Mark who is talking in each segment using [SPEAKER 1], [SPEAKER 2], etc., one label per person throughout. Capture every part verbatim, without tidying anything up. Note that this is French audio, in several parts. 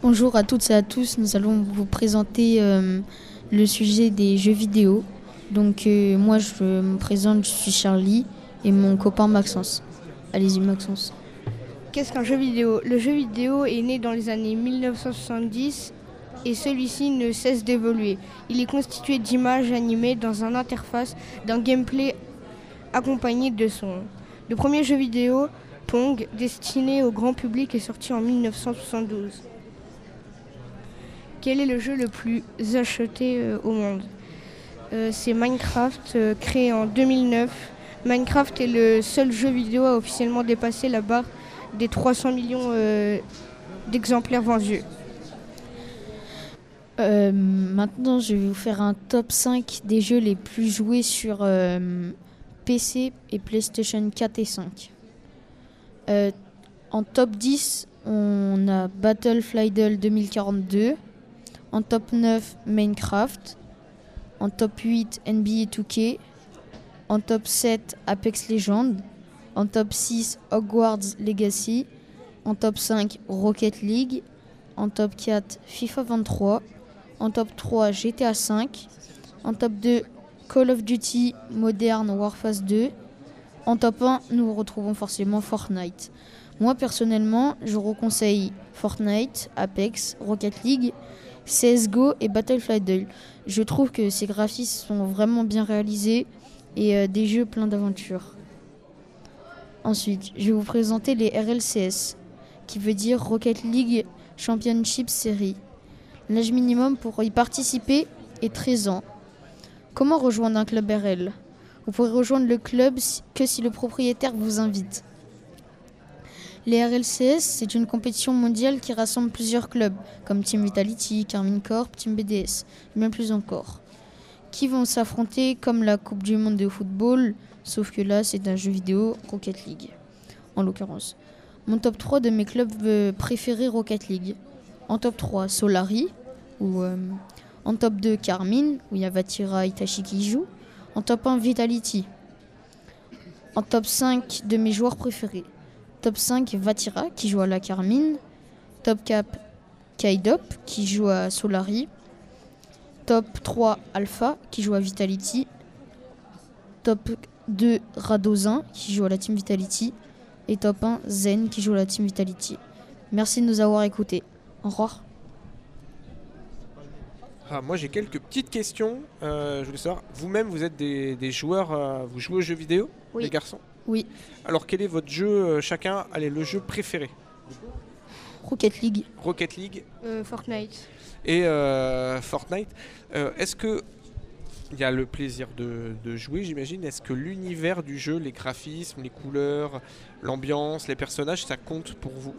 [SPEAKER 1] Bonjour à toutes et à tous, nous allons vous présenter euh, le sujet des jeux vidéo. Donc euh, moi je me présente, je suis Charlie et mon copain Maxence. Allez-y Maxence.
[SPEAKER 2] Qu'est-ce qu'un jeu vidéo? Le jeu vidéo est né dans les années mille neuf cent soixante-dix et celui-ci ne cesse d'évoluer. Il est constitué d'images animées dans une interface, d'un gameplay accompagné de sons. Le premier jeu vidéo, Pong, destiné au grand public, est sorti en mille neuf cent soixante-douze. Quel est le jeu le plus acheté euh, au monde? euh, C'est Minecraft, euh, créé en deux mille neuf. Minecraft est le seul jeu vidéo à officiellement dépasser la barre des trois cents millions euh, d'exemplaires vendus.
[SPEAKER 1] Euh, maintenant je vais vous faire un top cinq des jeux les plus joués sur euh, P C et PlayStation quatre et cinq. Euh, en top dix, on a Battlefield deux mille quarante-deux. En top neuf, Minecraft. En top huit, N B A deux K. En top sept, Apex Legends. En top six, Hogwarts Legacy. En top cinq, Rocket League. En top quatre, FIFA vingt-trois. En top trois, G T A cinq. En top deux, Call of Duty Modern Warfare deux. En top un, nous retrouvons forcément Fortnite. Moi personnellement, je vous conseille Fortnite, Apex, Rocket League, C S G O et Battlefield. Je trouve que ces graphismes sont vraiment bien réalisés et euh, des jeux pleins d'aventures. Ensuite, je vais vous présenter les R L C S, qui veut dire Rocket League Championship Series. L'âge minimum pour y participer est treize ans. Comment rejoindre un club R L? Vous pourrez rejoindre le club que si le propriétaire vous invite. Les R L C S, c'est une compétition mondiale qui rassemble plusieurs clubs, comme Team Vitality, Karmine Corp, Team B D S, et bien plus encore, qui vont s'affronter comme la Coupe du Monde de football, sauf que là, c'est un jeu vidéo, Rocket League, en l'occurrence. Mon top trois de mes clubs préférés, Rocket League. En top trois, Solari, ou euh, en top deux, Karmine, où il y a Vatira et Itachi qui y jouent. En top un, Vitality. En top cinq de mes joueurs préférés. Top cinq, Vatira, qui joue à la Karmine. Top quatre, Kaidop, qui joue à Solari. Top trois, Alpha, qui joue à Vitality. Top deux, Radozin, qui joue à la Team Vitality. Et top un, Zen, qui joue à la Team Vitality. Merci de nous avoir écoutés. Au revoir.
[SPEAKER 3] Ah, moi j'ai quelques petites questions. Euh, je voulais savoir, vous-même vous êtes des, des joueurs, euh, vous jouez aux jeux vidéo,
[SPEAKER 1] Oui.
[SPEAKER 3] les garçons?
[SPEAKER 1] Oui.
[SPEAKER 3] Alors quel est votre jeu, euh, chacun, allez, le jeu préféré?
[SPEAKER 1] Rocket League.
[SPEAKER 3] Rocket League
[SPEAKER 2] Euh, Fortnite.
[SPEAKER 3] et euh, Fortnite. Euh, Est-ce que il y a le plaisir de, de jouer, j'imagine? Est-ce que l'univers du jeu, les graphismes, les couleurs, l'ambiance, les personnages, ça compte pour vous?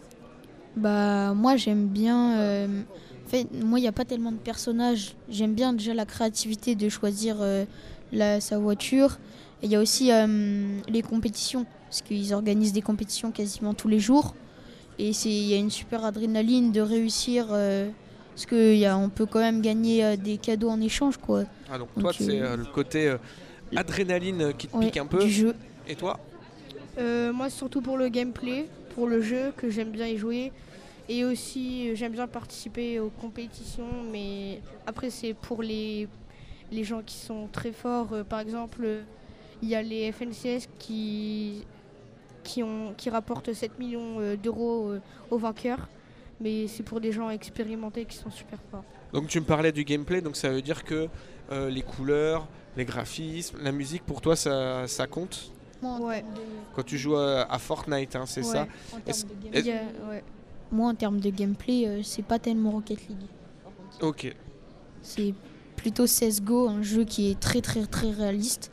[SPEAKER 1] Bah moi j'aime bien. euh, En fait, moi il n'y a pas tellement de personnages. J'aime bien déjà la créativité de choisir euh, la, sa voiture. Et il y a aussi euh, les compétitions, parce qu'ils organisent des compétitions quasiment tous les jours. Et c'est il y a une super adrénaline de réussir, euh, parce qu'on peut quand même gagner euh, des cadeaux en échange, quoi.
[SPEAKER 3] Ah donc,
[SPEAKER 1] Donc,
[SPEAKER 3] toi c'est
[SPEAKER 1] euh,
[SPEAKER 3] euh, le côté euh, adrénaline qui te
[SPEAKER 1] Ouais,
[SPEAKER 3] pique un peu.
[SPEAKER 1] du jeu.
[SPEAKER 3] Et toi?
[SPEAKER 2] Euh, moi, c'est surtout pour le gameplay, pour le jeu, que j'aime bien y jouer. Et aussi, euh, j'aime bien participer aux compétitions, mais après, c'est pour les, les gens qui sont très forts. Euh, par exemple, euh, il y a les F N C S qui, qui, ont, qui rapportent sept millions euh, d'euros euh, aux vainqueurs. Mais c'est pour des gens expérimentés qui sont super forts.
[SPEAKER 3] Donc tu me parlais du gameplay, donc ça veut dire que euh, les couleurs, les graphismes, la musique pour toi ça, ça compte
[SPEAKER 1] Moi, en
[SPEAKER 2] Ouais.
[SPEAKER 1] termes de-
[SPEAKER 3] quand tu joues à, à Fortnite, hein, c'est
[SPEAKER 2] Ouais.
[SPEAKER 3] ça?
[SPEAKER 1] en termes
[SPEAKER 3] Est-ce-
[SPEAKER 1] de game-
[SPEAKER 3] est-ce-
[SPEAKER 2] Il y a- ouais.
[SPEAKER 1] Moi en termes de gameplay, euh, c'est pas tellement Rocket League.
[SPEAKER 3] Ok.
[SPEAKER 1] C'est plutôt C S G O, un jeu qui est très très très réaliste,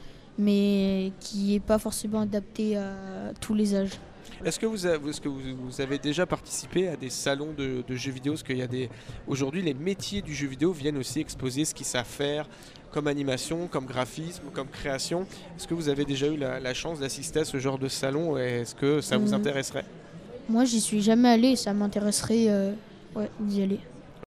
[SPEAKER 1] mais qui n'est pas forcément adapté à tous les âges.
[SPEAKER 3] Est-ce que, vous avez, est-ce que vous, vous avez déjà participé à des salons de, de jeux vidéo? Parce qu'il y a des... Aujourd'hui, les métiers du jeu vidéo viennent aussi exposer ce qu'ils savent faire comme animation, comme graphisme, comme création. Est-ce que vous avez déjà eu la, la chance d'assister à ce genre de salon et est-ce que ça vous
[SPEAKER 1] Mhm.
[SPEAKER 3] intéresserait?
[SPEAKER 1] Moi j'y suis jamais allé, ça m'intéresserait euh, ouais, d'y aller.